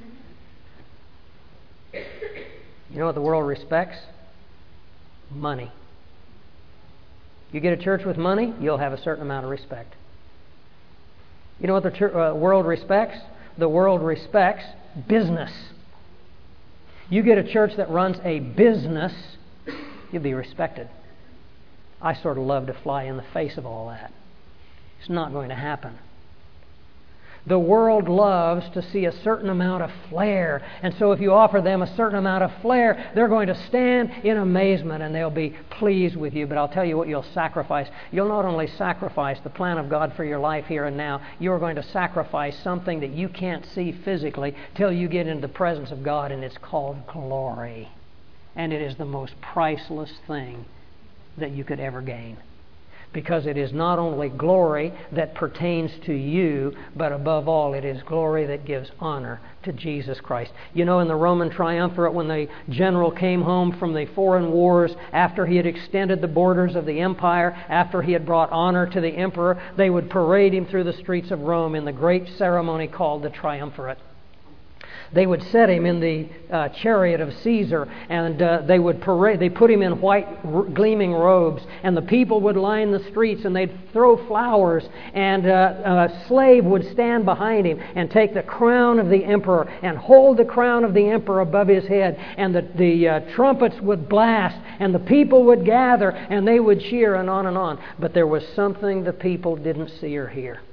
You know what the world respects? Money. You get a church with money, you'll have a certain amount of respect. You know what the church, uh, world respects? The world respects business. You get a church that runs a business, you'll be respected. I sort of love to fly in the face of all that. It's not going to happen. The world loves to see a certain amount of flair. And so if you offer them a certain amount of flair, they're going to stand in amazement and they'll be pleased with you. But I'll tell you what you'll sacrifice. You'll not only sacrifice the plan of God for your life here and now, you're going to sacrifice something that you can't see physically till you get into the presence of God, and it's called glory. And it is the most priceless thing that you could ever gain. Because it is not only glory that pertains to you, but above all, it is glory that gives honor to Jesus Christ. You know, in the Roman triumvirate, when the general came home from the foreign wars, after he had extended the borders of the empire, after he had brought honor to the emperor, they would parade him through the streets of Rome in the great ceremony called the triumvirate. They would set him in the uh, chariot of Caesar, and uh, they would parade. They put him in white, r- gleaming robes, and the people would line the streets, and they'd throw flowers, and uh, a slave would stand behind him and take the crown of the emperor and hold the crown of the emperor above his head, and the, the uh, trumpets would blast, and the people would gather, and they would cheer, and on and on. But there was something the people didn't see or hear.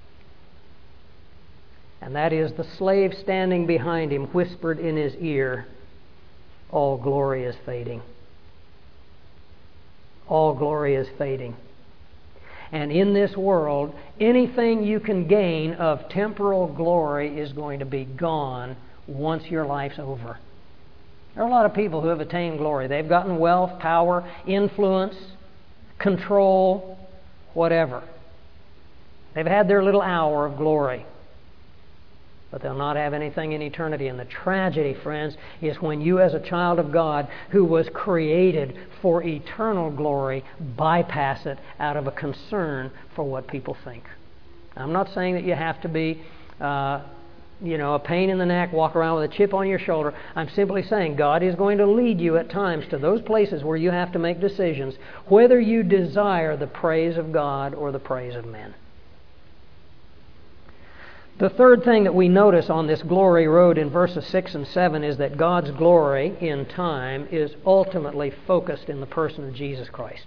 And that is the slave standing behind him whispered in his ear, all glory is fading. All glory is fading. And in this world, anything you can gain of temporal glory is going to be gone once your life's over. There are a lot of people who have attained glory. They've gotten wealth, power, influence, control, whatever. They've had their little hour of glory. But they'll not have anything in eternity. And the tragedy, friends, is when you as a child of God who was created for eternal glory bypass it out of a concern for what people think. I'm not saying that you have to be, uh, you know, a pain in the neck, walk around with a chip on your shoulder. I'm simply saying God is going to lead you at times to those places where you have to make decisions whether you desire the praise of God or the praise of men. The third thing that we notice on this glory road in verses six and seven is that God's glory in time is ultimately focused in the person of Jesus Christ.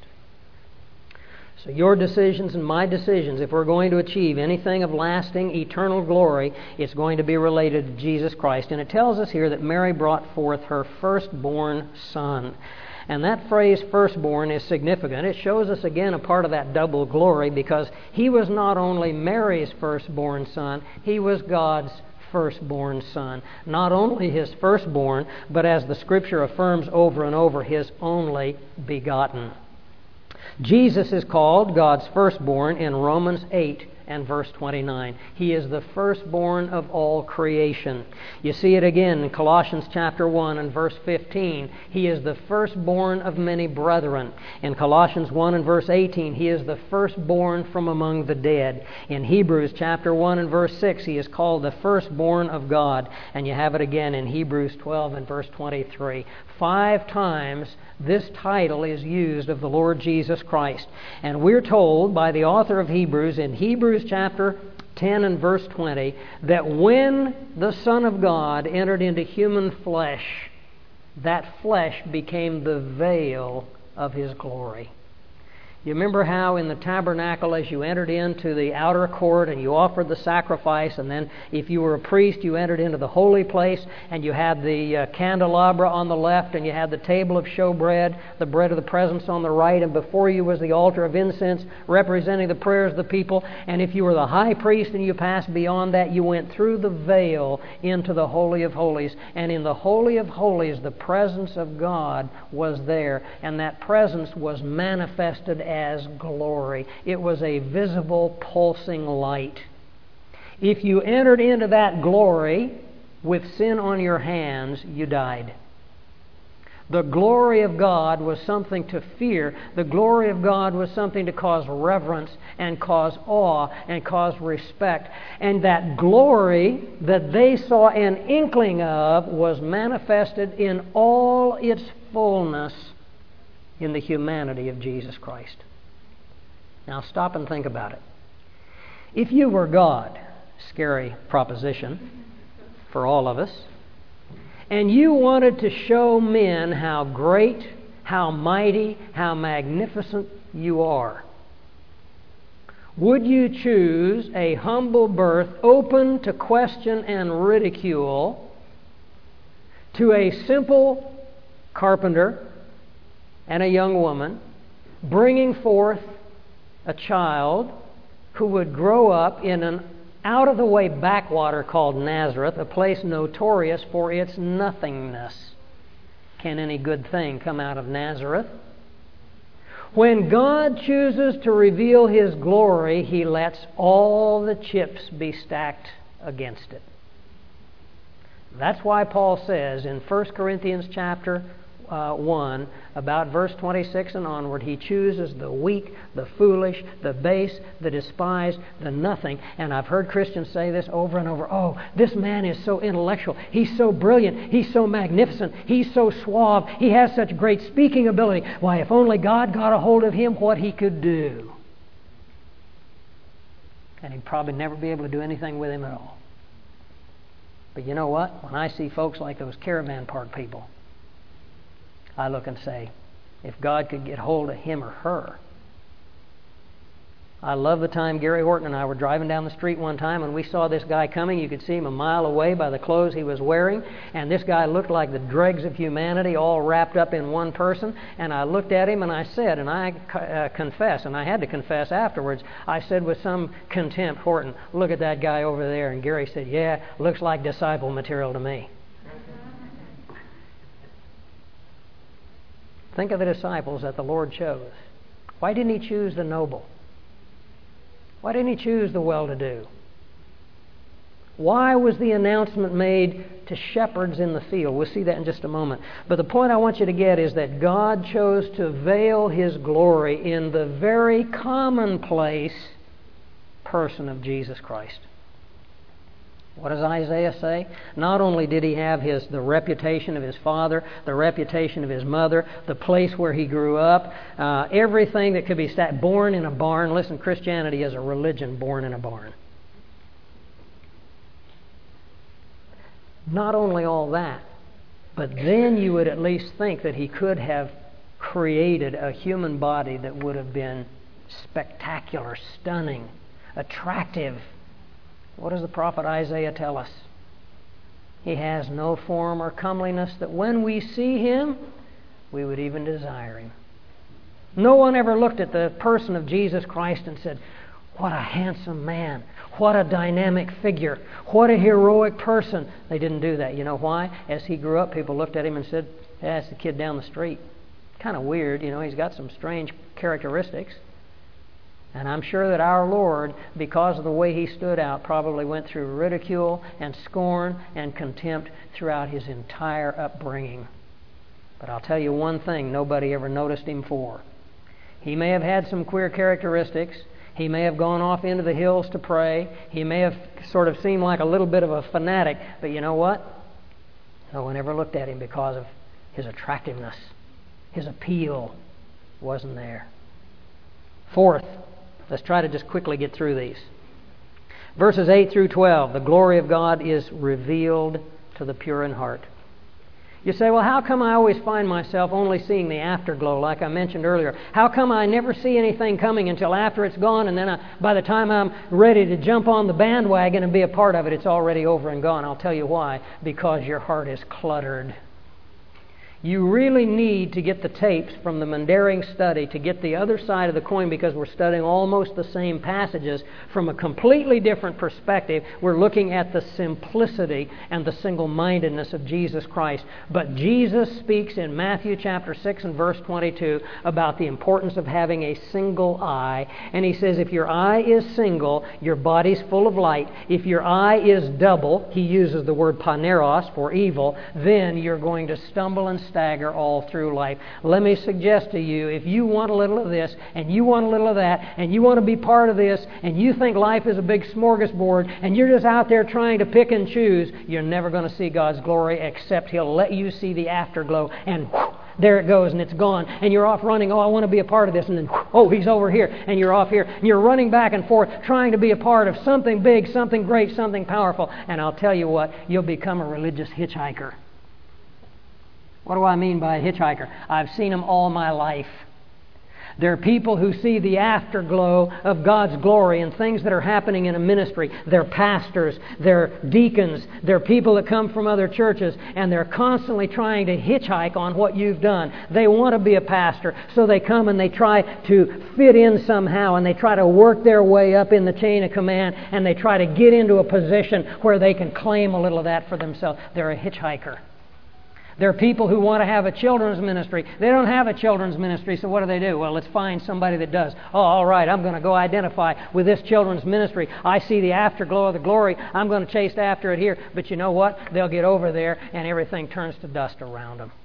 So your decisions and my decisions, if we're going to achieve anything of lasting, eternal glory, it's going to be related to Jesus Christ. And it tells us here that Mary brought forth her firstborn son. And that phrase, firstborn, is significant. It shows us again a part of that double glory, because he was not only Mary's firstborn son, he was God's firstborn son. Not only his firstborn, but as the Scripture affirms over and over, his only begotten. Jesus is called God's firstborn in Romans eight and verse twenty-nine. He is the firstborn of all creation. You see it again in Colossians chapter one and verse fifteen. He is the firstborn of many brethren. In Colossians one and verse eighteen, he is the firstborn from among the dead. In Hebrews chapter one and verse six, he is called the firstborn of God. And you have it again in Hebrews twelve and verse twenty-three. Five times this title is used of the Lord Jesus Christ. And we're told by the author of Hebrews in Hebrews chapter ten and verse twenty that when the Son of God entered into human flesh, that flesh became the veil of his glory. You remember how in the tabernacle, as you entered into the outer court and you offered the sacrifice, and then if you were a priest, you entered into the holy place, and you had the uh, candelabra on the left, and you had the table of showbread, the bread of the presence on the right, and before you was the altar of incense representing the prayers of the people. And if you were the high priest and you passed beyond that, you went through the veil into the Holy of Holies. And in the Holy of Holies, the presence of God was there, and that presence was manifested as glory. It was a visible, pulsing light. If you entered into that glory with sin on your hands, you died. The glory of God was something to fear. The glory of God was something to cause reverence and cause awe and cause respect. And that glory that they saw an inkling of was manifested in all its fullness in the humanity of Jesus Christ. Now stop and think about it. If you were God, scary proposition for all of us, and you wanted to show men how great, how mighty, how magnificent you are, would you choose a humble birth open to question and ridicule to a simple carpenter and a young woman, bringing forth a child who would grow up in an out-of-the-way backwater called Nazareth, a place notorious for its nothingness? Can any good thing come out of Nazareth? When God chooses to reveal His glory, He lets all the chips be stacked against it. That's why Paul says in First Corinthians chapter Uh, one, about verse twenty-six and onward, he chooses the weak, the foolish, the base, the despised, the nothing. And I've heard Christians say this over and over. Oh, this man is so intellectual. He's so brilliant. He's so magnificent. He's so suave. He has such great speaking ability. Why, if only God got a hold of him, what he could do. And he'd probably never be able to do anything with him at all. But you know what? When I see folks like those caravan park people, I look and say, if God could get hold of him or her. I love the time Gary Horton and I were driving down the street one time and we saw this guy coming. You could see him a mile away by the clothes he was wearing. And this guy looked like the dregs of humanity all wrapped up in one person. And I looked at him and I said, and I uh, confess, and I had to confess afterwards, I said with some contempt, Horton, look at that guy over there. And Gary said, yeah, looks like disciple material to me. Think of the disciples that the Lord chose. Why didn't He choose the noble? Why didn't He choose the well-to-do? Why was the announcement made to shepherds in the field? We'll see that in just a moment. But the point I want you to get is that God chose to veil His glory in the very commonplace person of Jesus Christ. What does Isaiah say? Not only did he have his the reputation of his father, the reputation of his mother, the place where he grew up, uh, everything that could be stat- born in a barn. Listen, Christianity is a religion born in a barn. Not only all that, but then you would at least think that He could have created a human body that would have been spectacular, stunning, attractive. What does the prophet Isaiah tell us? He has no form or comeliness that when we see Him, we would even desire Him. No one ever looked at the person of Jesus Christ and said, what a handsome man. What a dynamic figure. What a heroic person. They didn't do that. You know why? As He grew up, people looked at Him and said, yeah, that's the kid down the street. Kind of weird, you know, he's got some strange characteristics. And I'm sure that our Lord, because of the way He stood out, probably went through ridicule and scorn and contempt throughout His entire upbringing. But I'll tell you one thing nobody ever noticed Him for. He may have had some queer characteristics. He may have gone off into the hills to pray. He may have sort of seemed like a little bit of a fanatic. But you know what? No one ever looked at Him because of His attractiveness. His appeal wasn't there. Fourth, let's try to just quickly get through these. Verses eight through twelve, the glory of God is revealed to the pure in heart. You say, well, how come I always find myself only seeing the afterglow, like I mentioned earlier? How come I never see anything coming until after it's gone, and then I, by the time I'm ready to jump on the bandwagon and be a part of it, it's already over and gone? I'll tell you why. Because your heart is cluttered. You really need to get the tapes from the Mandarin study to get the other side of the coin, because we're studying almost the same passages from a completely different perspective. We're looking at the simplicity and the single-mindedness of Jesus Christ. But Jesus speaks in Matthew chapter six and verse twenty-two about the importance of having a single eye. And He says if your eye is single, your body's full of light. If your eye is double, He uses the word paneros for evil, then you're going to stumble and stagger all through life. Let me suggest to you, if you want a little of this, and you want a little of that, and you want to be part of this, and you think life is a big smorgasbord, and you're just out there trying to pick and choose, you're never going to see God's glory, except He'll let you see the afterglow, and whew, there it goes, and it's gone, and you're off running, oh, I want to be a part of this, and then, whew, oh, He's over here, and you're off here, and you're running back and forth, trying to be a part of something big, something great, something powerful, and I'll tell you what, you'll become a religious hitchhiker. What do I mean by a hitchhiker? I've seen them all my life. There are people who see the afterglow of God's glory and things that are happening in a ministry. They're pastors, they're deacons, they're people that come from other churches, and they're constantly trying to hitchhike on what you've done. They want to be a pastor, so they come and they try to fit in somehow, and they try to work their way up in the chain of command, and they try to get into a position where they can claim a little of that for themselves. They're a hitchhiker. There are people who want to have a children's ministry. They don't have a children's ministry, so what do they do? Well, let's find somebody that does. Oh, all right, I'm going to go identify with this children's ministry. I see the afterglow of the glory. I'm going to chase after it here. But you know what? They'll get over there, and everything turns to dust around them.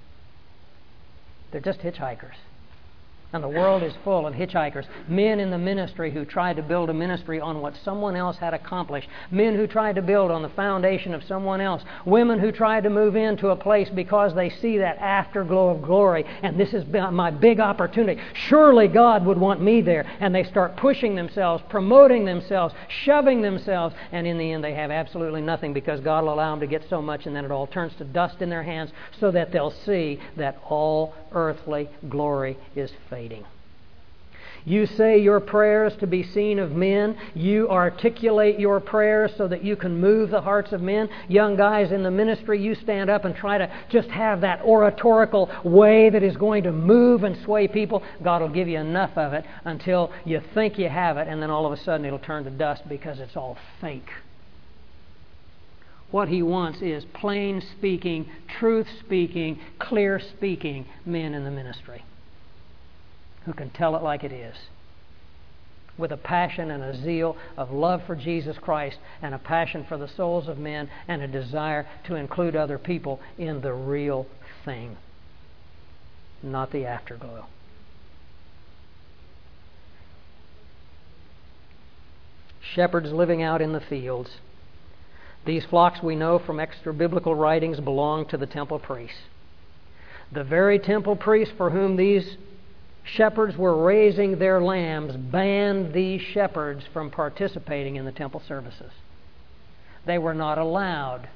They're just hitchhikers. And the world is full of hitchhikers. Men in the ministry who tried to build a ministry on what someone else had accomplished. Men who tried to build on the foundation of someone else. Women who tried to move into a place because they see that afterglow of glory. And this is my big opportunity. Surely God would want me there. And they start pushing themselves, promoting themselves, shoving themselves. And in the end they have absolutely nothing, because God will allow them to get so much, and then it all turns to dust in their hands, so that they'll see that all earthly glory is fading. You say your prayers to be seen of men. You articulate your prayers so that you can move the hearts of men. Young guys in the ministry, you stand up and try to just have that oratorical way that is going to move and sway people. God will give you enough of it until you think you have it, and then all of a sudden it'll turn to dust because it's all fake. What He wants is plain speaking, truth speaking, clear speaking men in the ministry who can tell it like it is, with a passion and a zeal of love for Jesus Christ, and a passion for the souls of men, and a desire to include other people in the real thing, not the afterglow. Shepherds living out in the fields. These flocks, we know from extra-biblical writings, belong to the temple priests. The very temple priests for whom these shepherds were raising their lambs banned these shepherds from participating in the temple services. They were not allowed.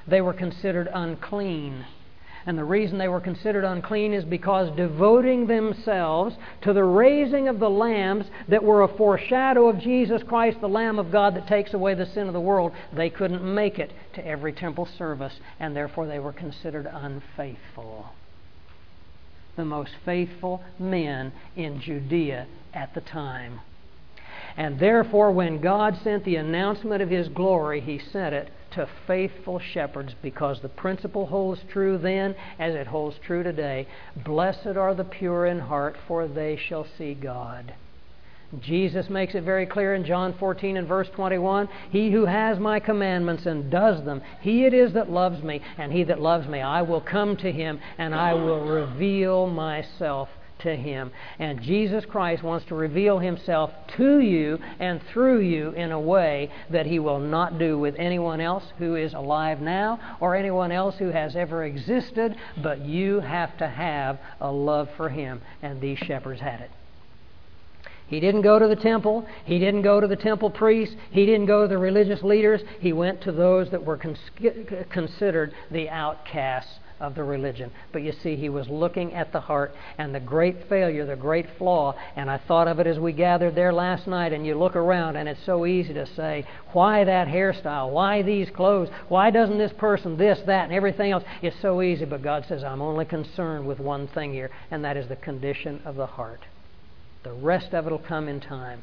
They were considered unclean. And the reason they were considered unclean is because devoting themselves to the raising of the lambs that were a foreshadow of Jesus Christ, the Lamb of God that takes away the sin of the world, they couldn't make it to every temple service, and therefore they were considered unfaithful. The most faithful men in Judea at the time. And therefore, when God sent the announcement of His glory, He sent it to faithful shepherds, because the principle holds true then as it holds true today. Blessed are the pure in heart, for they shall see God. Jesus makes it very clear in John fourteen and verse twenty-one, He who has my commandments and does them, he it is that loves me, and he that loves me, I will come to him, and I will reveal myself to him. And Jesus Christ wants to reveal Himself to you and through you in a way that He will not do with anyone else who is alive now or anyone else who has ever existed, but you have to have a love for Him, and these shepherds had it. He didn't go to the temple. He didn't go to the temple priests. He didn't go to the religious leaders. He went to those that were cons- considered the outcasts of the religion. But you see, He was looking at the heart, and the great failure, the great flaw, and I thought of it as we gathered there last night, and you look around and it's so easy to say, why that hairstyle? Why these clothes? Why doesn't this person this, that, and everything else? It's so easy, but God says, I'm only concerned with one thing here, and that is the condition of the heart. The rest of it will come in time.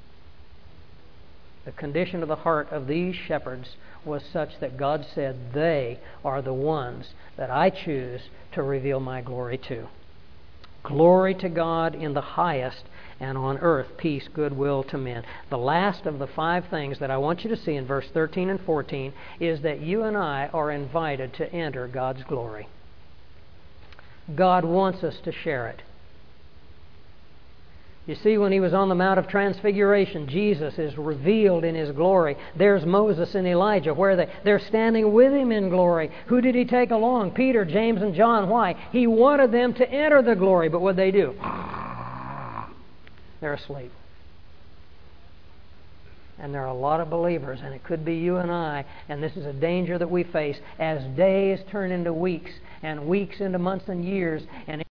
The condition of the heart of these shepherds was such that God said, they are the ones that I choose to reveal my glory to. Glory to God in the highest, and on earth peace, goodwill to men. The last of the five things that I want you to see in verse thirteen and fourteen is that you and I are invited to enter God's glory. God wants us to share it. You see, when He was on the Mount of Transfiguration, Jesus is revealed in His glory. There's Moses and Elijah. Where are they? They're standing with Him in glory. Who did He take along? Peter, James, and John. Why? He wanted them to enter the glory. But what did they do? They're asleep. And there are a lot of believers, and it could be you and I, and this is a danger that we face as days turn into weeks, and weeks into months and years, and